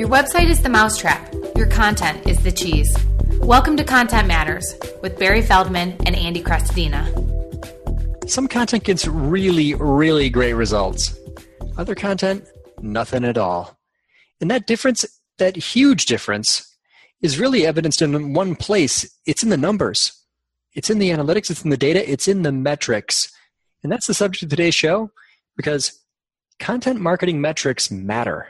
Your website is the mousetrap. Your content is the cheese. Welcome to Content Matters with Barry Feldman and Andy Crestodina. Some content gets really, really great results. Other content, nothing at all. And that difference, that huge difference, is really evidenced in one place. It's in the numbers. It's in the analytics. It's in the data. It's in the metrics. And that's the subject of today's show because content marketing metrics matter.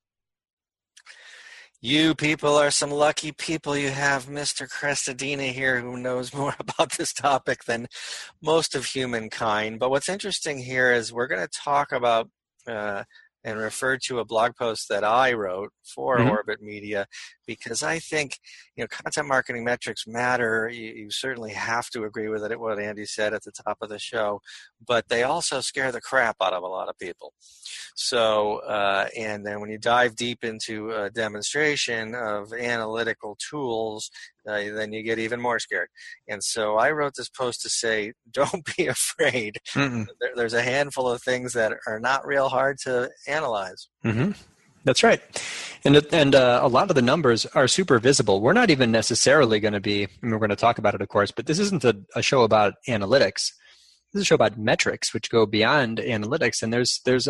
You people are some lucky people. You have Mr. Crestodina here who knows more about this topic than most of humankind. But what's interesting here is we're going to talk about and refer to a blog post that I wrote for Orbit Media because I think, content marketing metrics matter. You certainly have to agree with it, what Andy said at the top of the show, but they also scare the crap out of a lot of people. So, and then when you dive deep into a demonstration of analytical tools, then you get even more scared. And so I wrote this post to say, don't be afraid. There's a handful of things that are not real hard to analyze. That's right. And a lot of the numbers are super visible. We're not even necessarily going to be, and we're going to talk about it, of course, but this isn't a show about analytics. This is a show about metrics, which go beyond analytics. And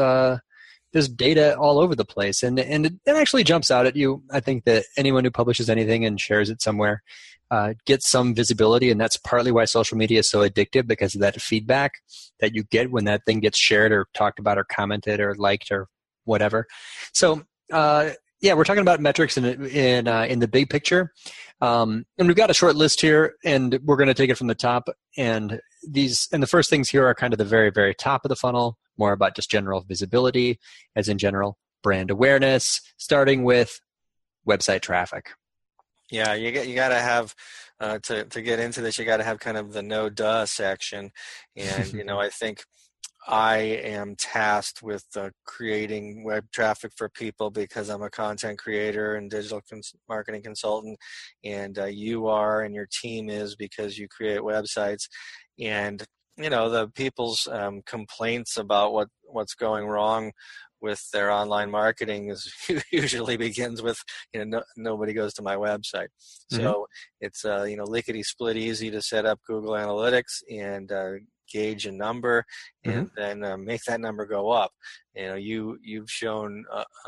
there's data all over the place. And it actually jumps out at you. I think that anyone who publishes anything and shares it somewhere gets some visibility. And that's partly why social media is so addictive, because of that feedback that you get when that thing gets shared or talked about or commented or liked or whatever. So, we're talking about metrics in the big picture. And we've got a short list here, and we're going to take it from the top. And the first things here are kind of the very, very top of the funnel, more about just general visibility, as in general brand awareness, starting with website traffic. Yeah, you got to have to get into this. You got to have kind of the no duh section, and I think I am tasked with creating web traffic for people because I'm a content creator and digital marketing consultant, and you are, and your team is because you create websites. And the people's complaints about what's going wrong with their online marketing is usually begins with nobody goes to my website. So it's lickety split easy to set up Google Analytics and gauge a number and then make that number go up. You've shown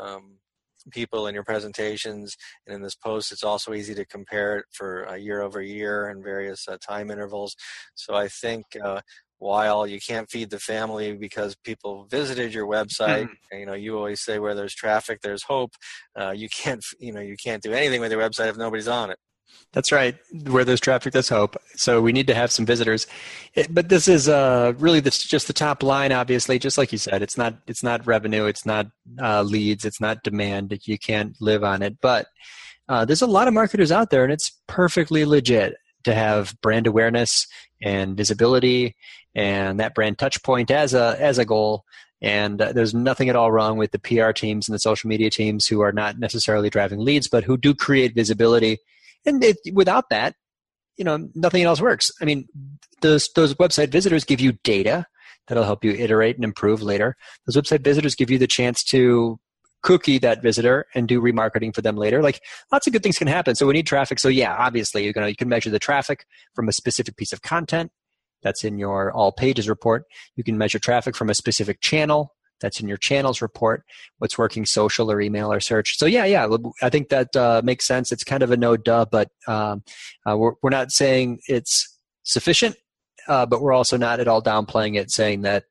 people in your presentations and in this post, it's also easy to compare it for year over year and various time intervals. So I think while you can't feed the family because people visited your website, you always say where there's traffic, there's hope. You can't do anything with your website if nobody's on it. That's right. Where there's traffic, there's hope. So we need to have some visitors. But this is really just the top line, obviously. Just like you said, it's not revenue, it's not leads, it's not demand. You can't live on it. But there's a lot of marketers out there, and it's perfectly legit to have brand awareness and visibility and that brand touch point as a goal. And there's nothing at all wrong with the PR teams and the social media teams who are not necessarily driving leads, but who do create visibility. And without that, nothing else works. I mean, those website visitors give you data that'll help you iterate and improve later. Those website visitors give you the chance to cookie that visitor and do remarketing for them later. Like, lots of good things can happen. So we need traffic. So yeah, obviously you can measure the traffic from a specific piece of content that's in your all pages report. You can measure traffic from a specific channel that's in your channels report, what's working social or email or search. So yeah, I think that makes sense. It's kind of a no duh, but we're not saying it's sufficient, but we're also not at all downplaying it, saying that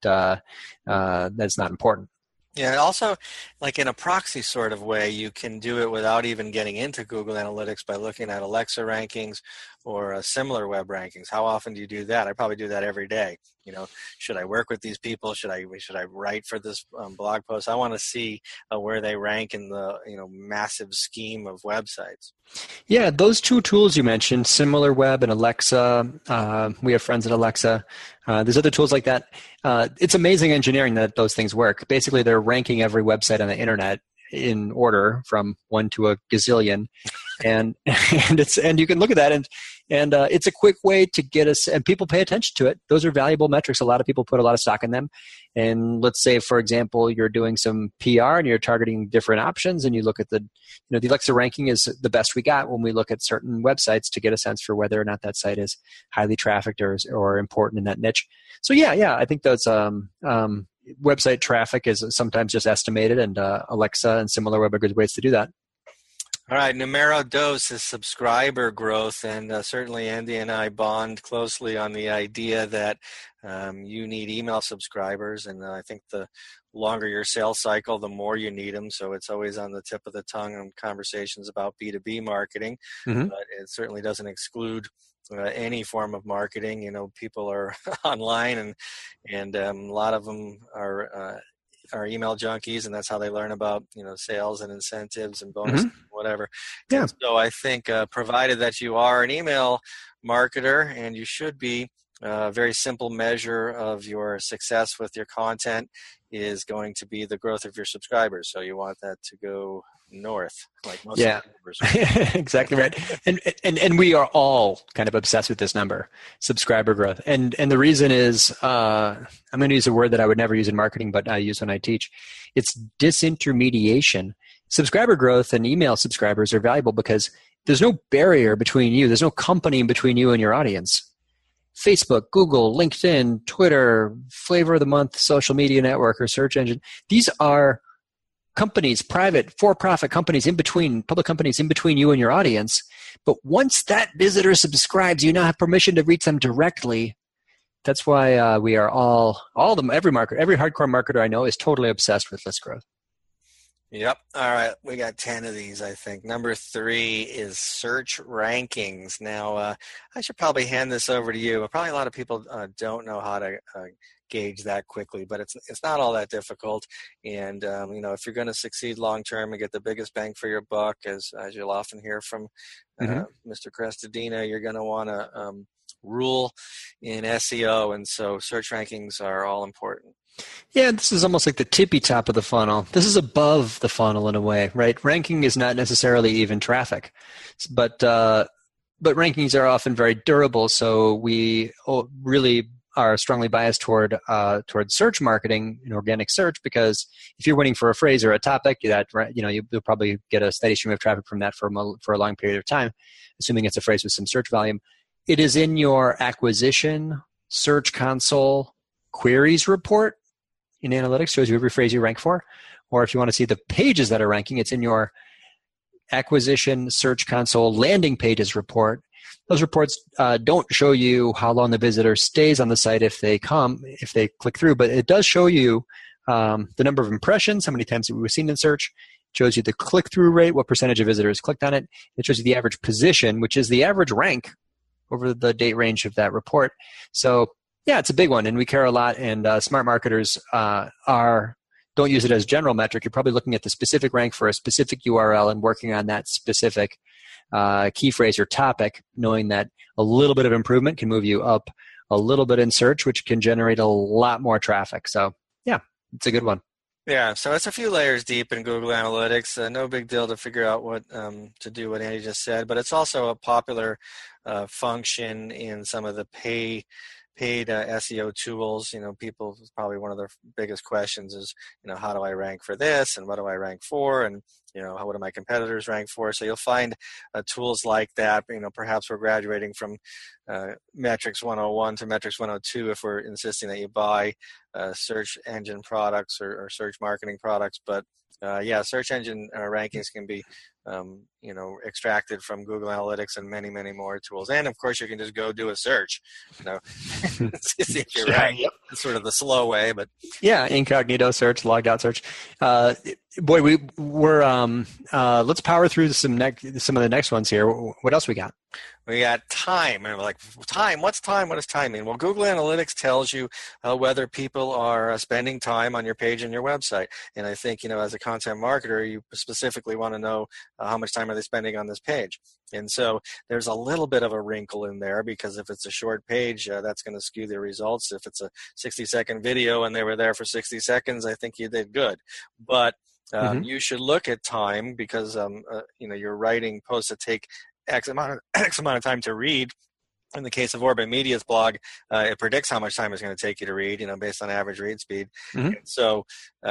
that's not important. Yeah, also, like in a proxy sort of way, you can do it without even getting into Google Analytics by looking at Alexa rankings or similar web rankings. How often do you do that? I probably do that every day. Should I work with these people? Should I write for this blog post? I want to see where they rank in the massive scheme of websites. Yeah, those two tools you mentioned, SimilarWeb and Alexa. We have friends at Alexa. There's other tools like that. It's amazing engineering that those things work. Basically, they're ranking every website on the internet in order from 1 to a gazillion. And you can look at that and it's a quick way to get us, and people pay attention to it. Those are valuable metrics. A lot of people put a lot of stock in them. And let's say, for example, you're doing some PR and you're targeting different options, and you look at the Alexa ranking is the best we got when we look at certain websites to get a sense for whether or not that site is highly trafficked or important in that niche. So yeah, I think those website traffic is sometimes just estimated, and Alexa and SimilarWeb are good ways to do that. All right, numero dos is subscriber growth, and certainly Andy and I bond closely on the idea that you need email subscribers, and I think the longer your sales cycle, the more you need them, so it's always on the tip of the tongue in conversations about B2B marketing, but it certainly doesn't exclude any form of marketing. People are online, and a lot of them are email junkies, and that's how they learn about sales and incentives and bonuses and whatever. Yeah. And so I think provided that you are an email marketer, and you should be, a very simple measure of your success with your content is going to be the growth of your subscribers. So you want that to go north, like most subscribers. Exactly right. And we are all kind of obsessed with this number, subscriber growth. And the reason is, I'm going to use a word that I would never use in marketing, but I use when I teach. It's disintermediation. Subscriber growth and email subscribers are valuable because there's no barrier between you. There's no company between you and your audience. Facebook, Google, LinkedIn, Twitter, flavor of the month, social media network, or search engine. These are companies, private, for-profit companies in between, public companies in between you and your audience. But once that visitor subscribes, you now have permission to reach them directly. That's why we are all of them, every hardcore marketer I know is totally obsessed with list growth. Yep. All right. We got 10 of these, I think. Number 3 is search rankings. Now, I should probably hand this over to you. Probably a lot of people don't know how to gauge that quickly, but it's not all that difficult. And, if you're going to succeed long-term and get the biggest bang for your buck, as you'll often hear from Mr. Crestodina, you're going to want to rule in SEO. And so search rankings are all important. Yeah, this is almost like the tippy top of the funnel. This is above the funnel in a way, right? Ranking is not necessarily even traffic, but rankings are often very durable. So we really are strongly biased toward search marketing and organic search, because if you're winning for a phrase or a topic, you'll probably get a steady stream of traffic from that for a long period of time, assuming it's a phrase with some search volume. It is in your acquisition Search Console queries report in analytics, shows you every phrase you rank for. Or if you want to see the pages that are ranking, it's in your acquisition Search Console landing pages report. Those reports don't show you how long the visitor stays on the site if they click through, but it does show you the number of impressions, how many times it was seen in search. It shows you the click-through rate, what percentage of visitors clicked on it. It shows you the average position, which is the average rank over the date range of that report. So yeah, it's a big one, and we care a lot, and smart marketers don't use it as a general metric. You're probably looking at the specific rank for a specific URL and working on that specific key phrase or topic, knowing that a little bit of improvement can move you up a little bit in search, which can generate a lot more traffic. So yeah, it's a good one. Yeah, so it's a few layers deep in Google Analytics. No big deal to figure out what to do what Andy just said, but it's also a popular function in some of the paid SEO tools. People, probably one of their biggest questions is, how do I rank for this, and what do I rank for, and what do my competitors rank for? So you'll find tools like that. Perhaps we're graduating from Metrics 101 to Metrics 102 if we're insisting that you buy search engine products or search marketing products. But search engine rankings can be extracted from Google Analytics and many, many more tools. And of course, you can just go do a search. See if you're right. Yep. It's sort of the slow way, but yeah, incognito search, logged out search. We're let's power through some of the next ones here. What else we got? We got time, and we're like, time, what's time? What does time mean? Well, Google Analytics tells you whether people are spending time on your page and your website. And I think, as a content marketer, you specifically want to know how much time are they spending on this page. And so there's a little bit of a wrinkle in there, because if it's a short page, that's going to skew the results. If it's a 60-second video and they were there for 60 seconds, I think you did good. But you should look at time, because you're writing posts that take X amount of time to read. In the case of Orbit Media's blog, it predicts how much time it's going to take you to read, based on average read speed. Mm-hmm. So,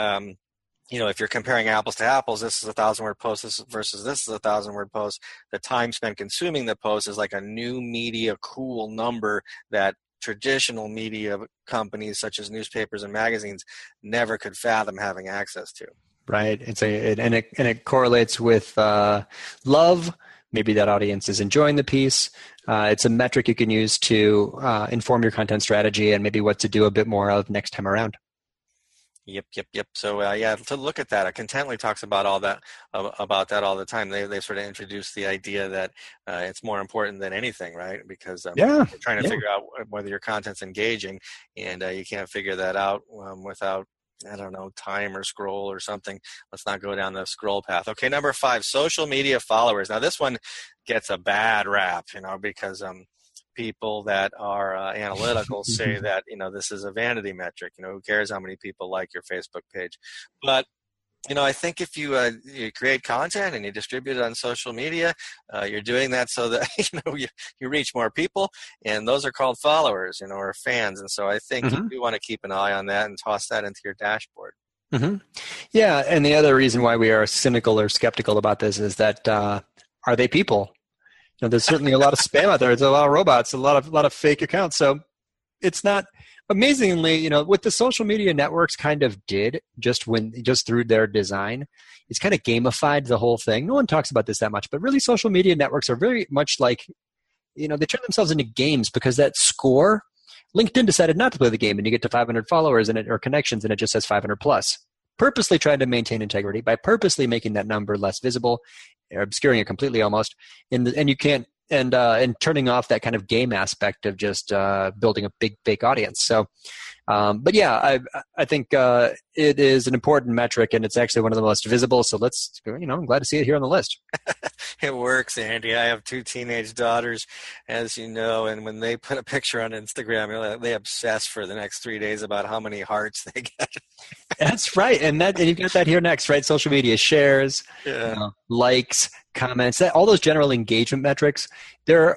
if you're comparing apples to apples, this is a 1,000-word post versus this is a 1,000-word post. The time spent consuming the post is like a new media cool number that traditional media companies such as newspapers and magazines never could fathom having access to. Right. And it correlates with love. Maybe that audience is enjoying the piece. It's a metric you can use to inform your content strategy and maybe what to do a bit more of next time around. Yep. So to look at that, Contently talks about that all the time. They sort of introduced the idea that it's more important than anything, right? Because you're trying to figure out whether your content's engaging, and you can't figure that out without, I don't know, time or scroll or something. Let's not go down the scroll path. Okay, number 5, social media followers. Now this one gets a bad rap, because people that are analytical say that, this is a vanity metric. Who cares how many people like your Facebook page? But I think if you create content and you distribute it on social media, you're doing that so that you reach more people, and those are called followers, or fans. And so I think you do want to keep an eye on that and toss that into your dashboard. Mm-hmm. Yeah, and the other reason why we are cynical or skeptical about this is that are they people? There's certainly a lot of spam out there. There's a lot of robots, a lot of fake accounts. So it's not. Amazingly, what the social media networks kind of did just through their design, it's kind of gamified the whole thing. No one talks about this that much, but really social media networks are very much like, they turn themselves into games, because that score, LinkedIn decided not to play the game, and you get to 500 followers or connections and it just says 500 plus. Purposely trying to maintain integrity by purposely making that number less visible, or obscuring it completely almost, and you can't. And turning off that kind of game aspect of just building a big fake audience. So, but yeah, I think it is an important metric, and it's actually one of the most visible. So I'm glad to see it here on the list. It works, Andy. I have 2 teenage daughters, as you know, and when they put a picture on Instagram, they obsess for the next 3 days about how many hearts they get. That's right, and you've got that here next, right? Social media shares, likes, comments, all those general engagement metrics. They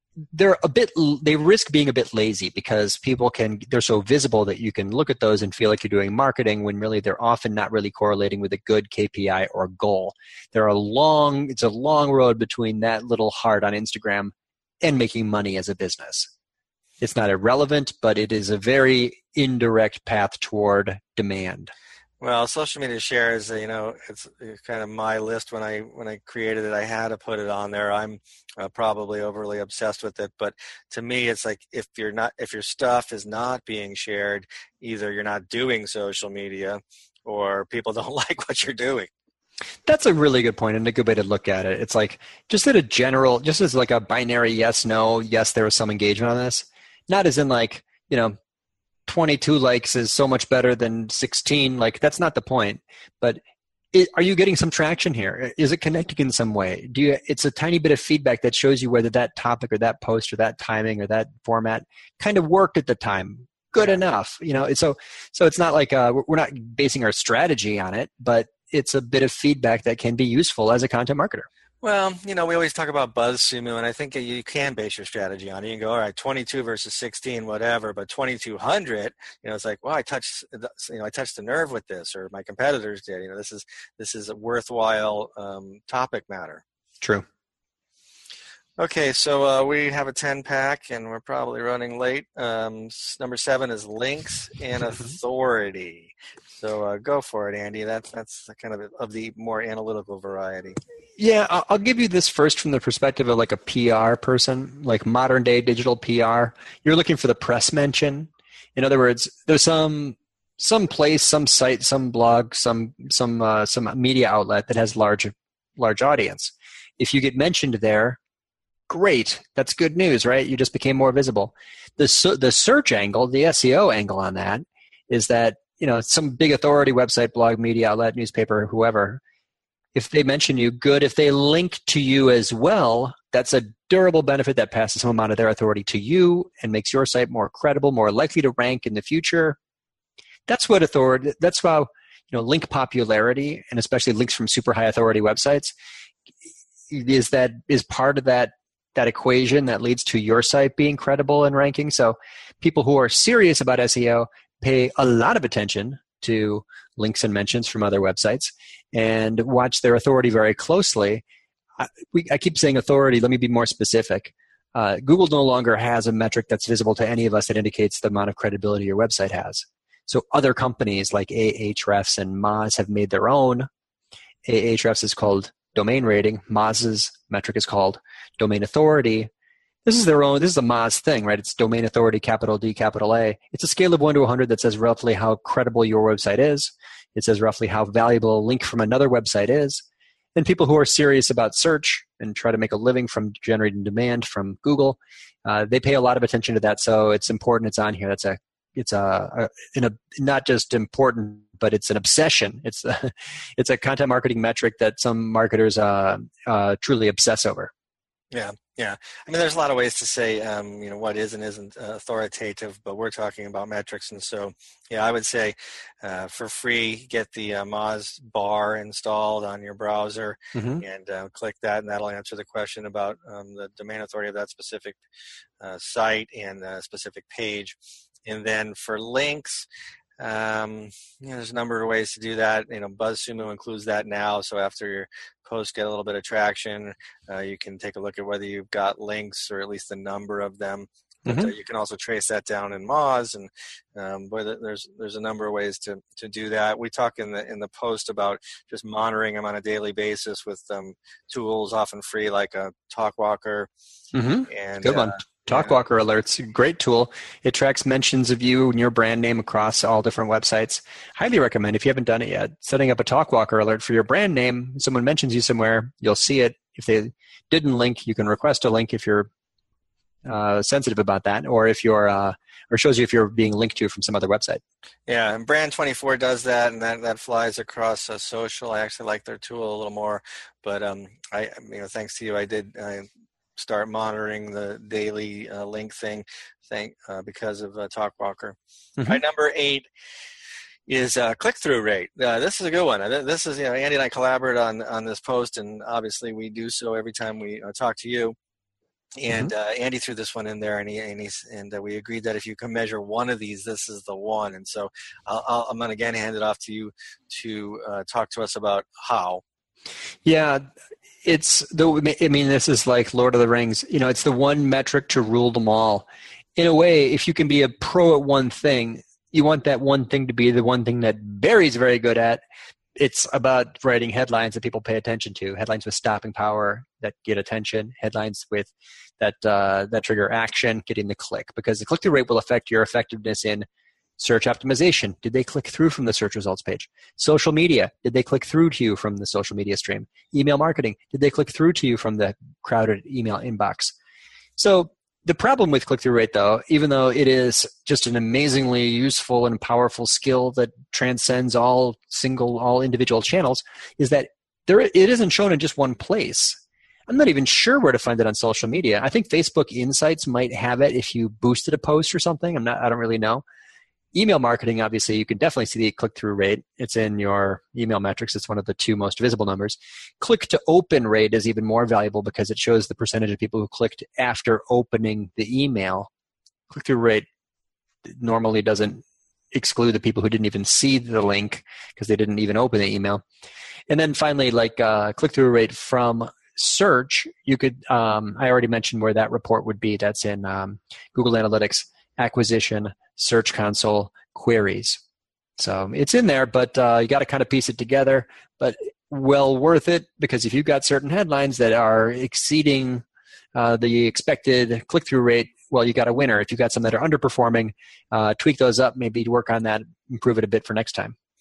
risk being a bit lazy, because they're so visible that you can look at those and feel like you're doing marketing, when really they're often not really correlating with a good KPI or goal. It's a long road between that little heart on Instagram and making money as a business. It's not irrelevant, but it is a very indirect path toward demand. Well, social media shares, it's kind of my list. When I created it, I had to put it on there. I'm probably overly obsessed with it, but to me, it's like if your stuff is not being shared, either you're not doing social media, or people don't like what you're doing. That's a really good point and a good way to look at it. It's like just as like a binary yes, no, yes, there was some engagement on this, not as in like 22 likes is so much better than 16. Like, that's not the point. But are you getting some traction here? Is it connecting in some way? It's a tiny bit of feedback that shows you whether that topic or that post or that timing or that format kind of worked at the time. Good enough. So it's not like we're not basing our strategy on it, but it's a bit of feedback that can be useful as a content marketer. Well, we always talk about BuzzSumo, and I think you can base your strategy on it. You can go, all right, 22 versus 16, whatever, but 2,200, it's like, well, I touched the nerve with this, or my competitors did. This is a worthwhile topic matter. True. Okay, so we have a 10-pack, and we're probably running late. Number 7 is links and authority. So go for it, Andy. That's kind of the more analytical variety. Yeah, I'll give you this first from the perspective of like a PR person, like modern day digital PR. You're looking for the press mention. In other words, there's some place, some site, some blog, some media outlet that has large audience. If you get mentioned there, Great. That's good news, right? You just became more visible. The search angle, the SEO angle on that is that, some big authority website, blog, media outlet, newspaper, whoever, if they mention you, good. If they link to you as well, that's a durable benefit that passes some amount of their authority to you and makes your site more credible, more likely to rank in the future. That's how, link popularity, and especially links from super high authority websites, is part of that equation that leads to your site being credible and ranking. So people who are serious about SEO pay a lot of attention to links and mentions from other websites and watch their authority very closely. I keep saying authority. Let me be more specific. Google no longer has a metric that's visible to any of us that indicates the amount of credibility your website has. So other companies like Ahrefs and Moz have made their own. Ahrefs is called domain rating. Moz's metric is called domain authority. This is their own. This is a Moz thing, right? It's domain authority, capital D, capital A. It's a scale of 1 to 100 that says roughly how credible your website is. It says roughly how valuable a link from another website is. And people who are serious about search and try to make a living from generating demand from Google, they pay a lot of attention to that. So it's important. It's on here. It's not just important, but it's an obsession. It's a content marketing metric that some marketers truly obsess over. Yeah. I mean, there's a lot of ways to say, what is and isn't authoritative, but we're talking about metrics. And so, I would say for free, get the Moz bar installed on your browser and click that, and that'll answer the question about the domain authority of that specific site and specific page. And then for links, there's a number of ways to do that. BuzzSumo includes that now. So after your posts get a little bit of traction, you can take a look at whether you've got links or at least the number of them. But you can also trace that down in Moz, and there's a number of ways to do that. We talk in the post about just monitoring them on a daily basis with tools, often free, like a TalkWalker. And good one. TalkWalker Alerts, great tool. It tracks mentions of you and your brand name across all different websites. Highly recommend, if you haven't done it yet, setting up a TalkWalker alert for your brand name. Someone mentions you somewhere, you'll see it. If they didn't link, you can request a link if you're sensitive about that, or if you're or shows you if you're being linked to from some other website. Yeah, and Brand24 does that, and that flies across social. I actually like their tool a little more, but thanks to you, I start monitoring the daily link thing because of TalkWalker. My number 8 is click-through rate. This is a good one. This is, Andy and I collaborate on this post, and obviously we do so every time we talk to you. And Andy threw this one in there, and we agreed that if you can measure one of these, this is the one. And so I'm going to again hand it off to you to talk to us about how. Yeah. This is like Lord of the Rings. It's the one metric to rule them all. In a way, if you can be a pro at one thing, you want that one thing to be the one thing that Barry's very good at. It's about writing headlines that people pay attention to, headlines with stopping power that get attention, headlines with that trigger action, getting the click, because the click-through rate will affect your effectiveness in search optimization. Did they click through from the search results page? Social media. Did they click through to you from the social media stream? Email marketing. Did they click through to you from the crowded email inbox? So the problem with click-through rate, though, even though it is just an amazingly useful and powerful skill that transcends all individual channels, is that it isn't shown in just one place. I'm not even sure where to find it on social media. I think Facebook Insights might have it if you boosted a post or something. I don't really know. Email marketing, obviously, you can definitely see the click-through rate. It's in your email metrics. It's one of the 2 most visible numbers. Click-to-open rate is even more valuable because it shows the percentage of people who clicked after opening the email. Click-through rate normally doesn't exclude the people who didn't even see the link because they didn't even open the email. And then finally, click-through rate from search, you could, I already mentioned where that report would be. That's in Google Analytics, acquisition, Search Console, queries. So it's in there, but you got to kind of piece it together. But well worth it, because if you've got certain headlines that are exceeding the expected click-through rate, well, you got a winner. If you've got some that are underperforming, tweak those up, maybe work on that, improve it a bit for next time.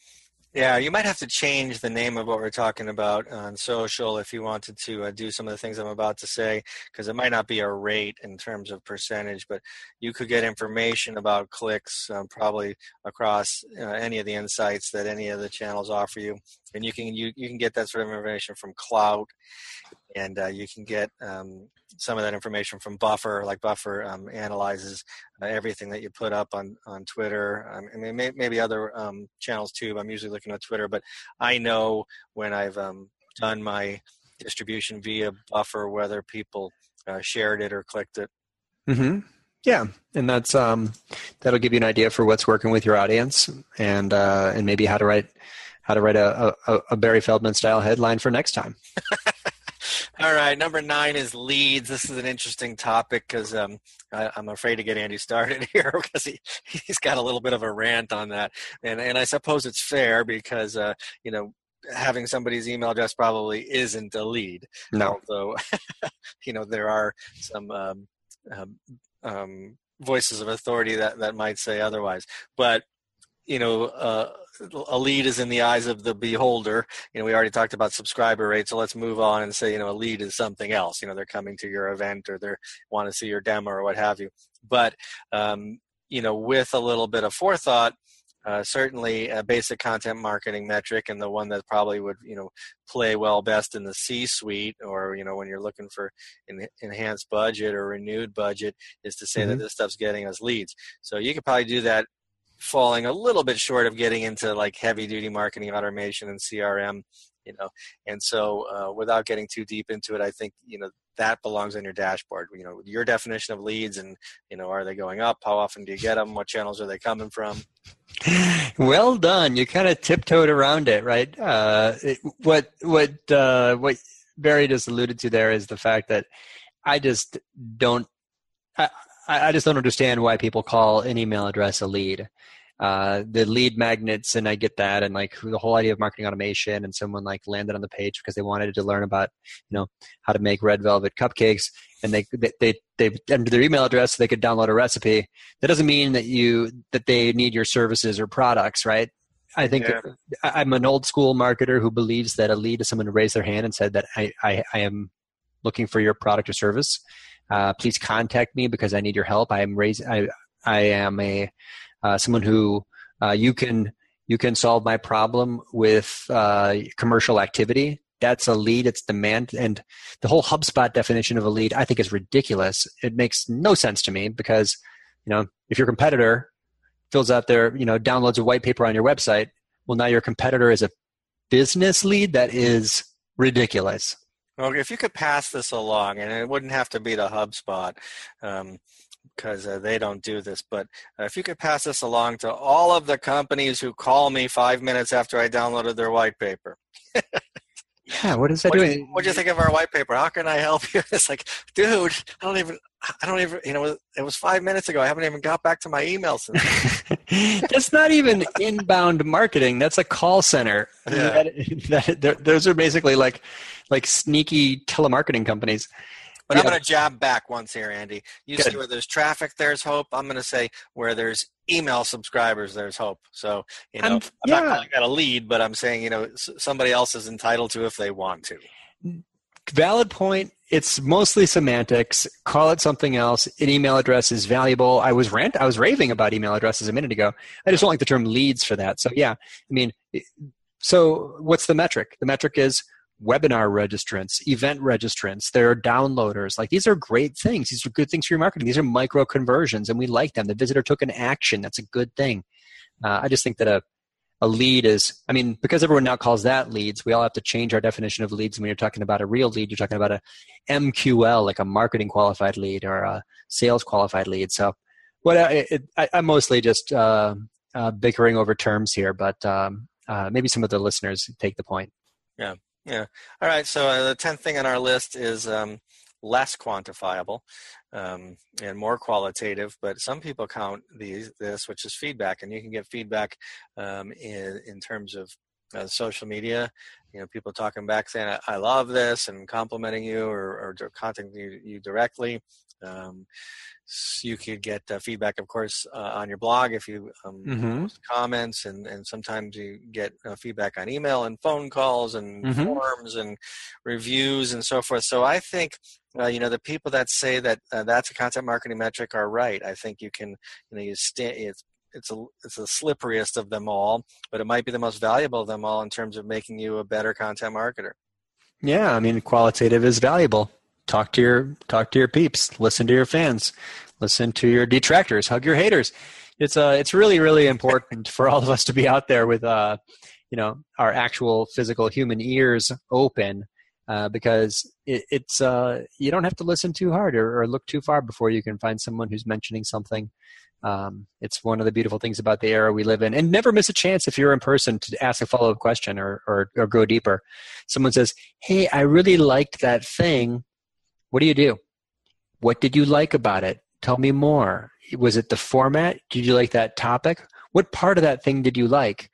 Yeah, you might have to change the name of what we're talking about on social if you wanted to do some of the things I'm about to say, because it might not be a rate in terms of percentage, but you could get information about clicks probably across any of the insights that any of the channels offer you, and you can get that sort of information from Clout, and you can get some of that information from Buffer. Like Buffer analyzes everything that you put up on Twitter. I mean, maybe other channels too. But I'm usually looking at Twitter, but I know when I've done my distribution via Buffer whether people shared it or clicked it. Mm-hmm. Yeah, and that's that'll give you an idea for what's working with your audience, and maybe how to write a Barry Feldman style headline for next time. All right, number 9 is leads. This is an interesting topic because I'm afraid to get Andy started here because he's got a little bit of a rant on that, and I suppose it's fair because having somebody's email address probably isn't a lead. No, although there are some voices of authority that might say otherwise, but a lead is in the eyes of the beholder. We already talked about subscriber rate, so let's move on and say, a lead is something else. They're coming to your event or they want to see your demo or what have you. But, with a little bit of forethought, certainly a basic content marketing metric, and the one that probably would, play well best in the C-suite or, when you're looking for enhanced budget or renewed budget, is to say that this stuff's getting us leads. So you could probably do that falling a little bit short of getting into like heavy duty marketing automation and CRM, and so without getting too deep into it, I think, that belongs on your dashboard, your definition of leads and, are they going up? How often do you get them? What channels are they coming from? Well done. You kind of tiptoed around it, right? What Barry just alluded to there is the fact that I just don't understand why people call an email address a lead. The lead magnets, and I get that, and like the whole idea of marketing automation, and someone like landed on the page because they wanted to learn about, how to make red velvet cupcakes, and they entered their email address so they could download a recipe. That doesn't mean that they need your services or products, right? I think I'm an old school marketer who believes that a lead is someone who raised their hand and said that I am looking for your product or service. Please contact me because I need your help. I am someone who you can solve my problem with commercial activity. That's a lead. It's demand. And the whole HubSpot definition of a lead, I think, is ridiculous. It makes no sense to me because, if your competitor fills out their, downloads a white paper on your website, well, now your competitor is a business lead. That is ridiculous. Well, if you could pass this along, and it wouldn't have to be to HubSpot because they don't do this, but if you could pass this along to all of the companies who call me 5 minutes after I downloaded their white paper. Yeah, what is that doing? What do you think of our white paper? How can I help you? It's like, dude, I don't even, it was 5 minutes ago. I haven't even got back to my email since. That's not even inbound marketing. That's a call center. Yeah. Those are basically like sneaky telemarketing companies. But I'm going to jab back once here, Andy. You see where there's traffic, there's hope. I'm going to say where there's email subscribers, there's hope. So, I'm not calling that a lead, but I'm saying, somebody else is entitled to if they want to. Valid point. It's mostly semantics. Call it something else. An email address is valuable. I was raving about email addresses a minute ago. I just don't like the term leads for that. So yeah, so what's the metric? The metric is webinar registrants, event registrants, there are downloaders. Like, these are great things. These are good things for your marketing. These are micro conversions, and we like them. The visitor took an action. That's a good thing. I just think that a lead is, because everyone now calls that leads, we all have to change our definition of leads. When you're talking about a real lead, you're talking about a MQL, like a marketing qualified lead or a sales qualified lead. So I'm mostly just bickering over terms here, but maybe some of the listeners take the point. Yeah. All right. So the 10th thing on our list is less quantifiable and more qualitative, but some people count this, which is feedback, and you can get feedback in terms of social media. People talking back saying, I love this, and complimenting you or contacting you directly. You could get feedback, of course, on your blog if you post comments, and sometimes you get feedback on email and phone calls and forums and reviews and so forth. So I think the people that say that that's a content marketing metric are right. I think you can it's the slipperiest of them all, but it might be the most valuable of them all in terms of making you a better content marketer. Yeah, I mean, qualitative is valuable. Talk to your peeps. Listen to your fans. Listen to your detractors. Hug your haters. It's really, really important for all of us to be out there with our actual physical human ears open, because it's you don't have to listen too hard or look too far before you can find someone who's mentioning something. It's one of the beautiful things about the era we live in. And never miss a chance if you're in person to ask a follow-up question or go deeper. Someone says, "Hey, I really liked that thing. What do you do? What did you like about it? Tell me more. Was it the format? Did you like that topic? What part of that thing did you like?"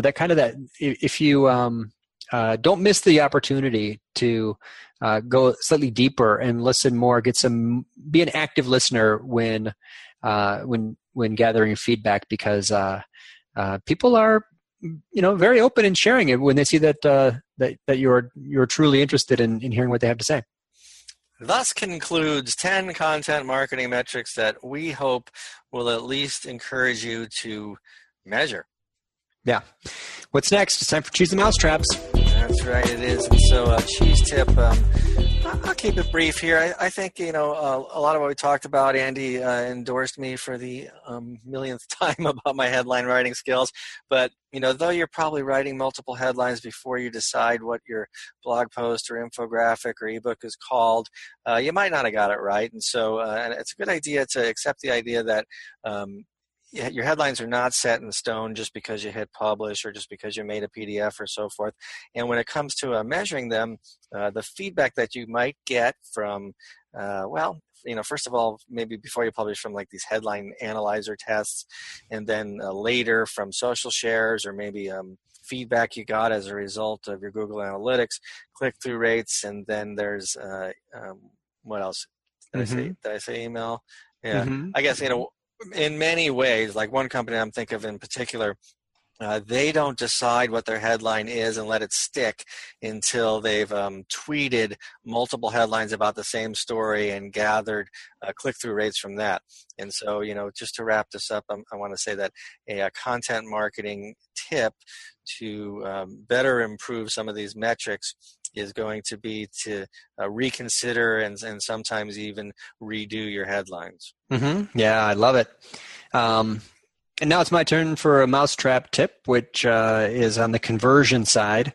If you don't miss the opportunity to go slightly deeper and listen more, be an active listener when gathering feedback, because people are very open in sharing it when they see that you're truly interested in hearing what they have to say. Thus concludes 10 content marketing metrics that we hope will at least encourage you to measure. Yeah. What's next? It's time for Cheese and Mousetraps. That's right, it is. And so cheese tip, I'll keep it brief here. I think, a lot of what we talked about, Andy endorsed me for the millionth time about my headline writing skills. But, though you're probably writing multiple headlines before you decide what your blog post or infographic or ebook is called, you might not have got it right. And so and it's a good idea to accept the idea that your headlines are not set in stone just because you hit publish or just because you made a PDF or so forth. And when it comes to measuring them, the feedback that you might get from, first of all, maybe before you publish from like these headline analyzer tests, and then later from social shares, or maybe feedback you got as a result of your Google Analytics, click-through rates, and then there's, what else? Did I say email? Yeah, I guess, in many ways, like one company I'm thinking of in particular, they don't decide what their headline is and let it stick until they've tweeted multiple headlines about the same story and gathered click-through rates from that. And so, just to wrap this up, I want to say that a content marketing tip to better improve some of these metrics is going to be to reconsider and sometimes even redo your headlines. Yeah, I love it. And now it's my turn for a mousetrap tip, which is on the conversion side.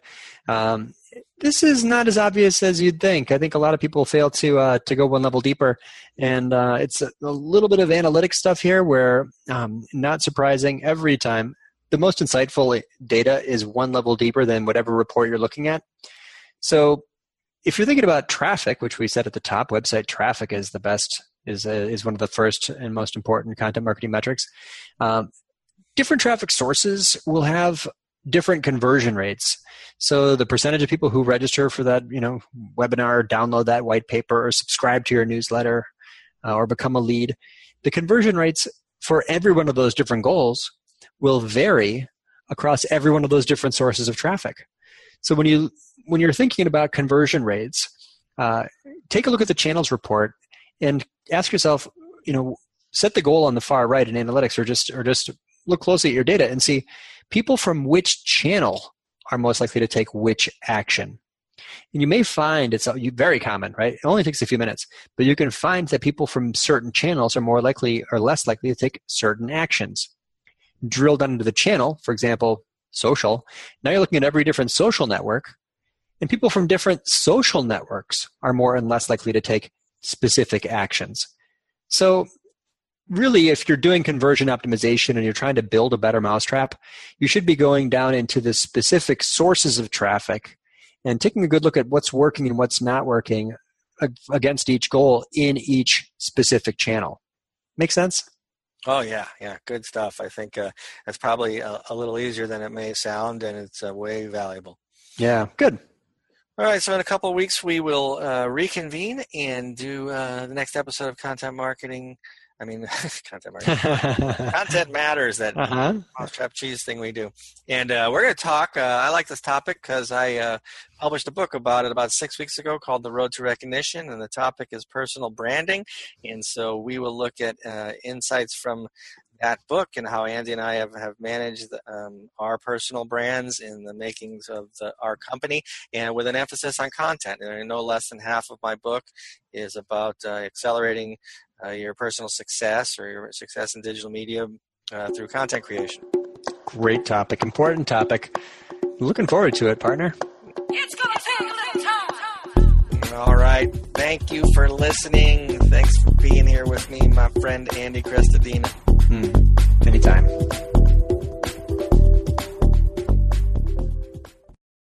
This is not as obvious as you'd think. I think a lot of people fail to go one level deeper, and it's a little bit of analytic stuff here where, not surprising, every time the most insightful data is one level deeper than whatever report you're looking at. So if you're thinking about traffic, which we said at the top, website traffic is the best, is one of the first and most important content marketing metrics. Different traffic sources will have different conversion rates. So the percentage of people who register for that, webinar, download that white paper, or subscribe to your newsletter, or become a lead, the conversion rates for every one of those different goals will vary across every one of those different sources of traffic. So when you're thinking about conversion rates, take a look at the channels report and ask yourself, set the goal on the far right in analytics, or just look closely at your data and see people from which channel are most likely to take which action. And you may find it's very common, right? It only takes a few minutes, but you can find that people from certain channels are more likely or less likely to take certain actions. Drill down into the channel, for example, social. Now you're looking at every different social network, and people from different social networks are more and less likely to take specific actions. So really, if you're doing conversion optimization and you're trying to build a better mousetrap, you should be going down into the specific sources of traffic and taking a good look at what's working and what's not working against each goal in each specific channel. Make sense? Oh, yeah. Good stuff. I think that's probably a little easier than it may sound, and it's way valuable. Yeah, good. All right, so in a couple of weeks, we will reconvene and do the next episode of Content Marketing. Content Matters, that Mousetrap Cheese thing we do. And we're going to talk, I like this topic because I published a book about it about 6 weeks ago called The Road to Recognition, and the topic is personal branding. And so we will look at insights from that book and how Andy and I have managed our personal brands in the makings of our company, and with an emphasis on content. And no less than half of my book is about accelerating your personal success or your success in digital media through content creation. Great topic, important topic. Looking forward to it, partner. It's going to take a little time. All right. Thank you for listening. Thanks for being here with me, my friend Andy Crestodina. Anytime.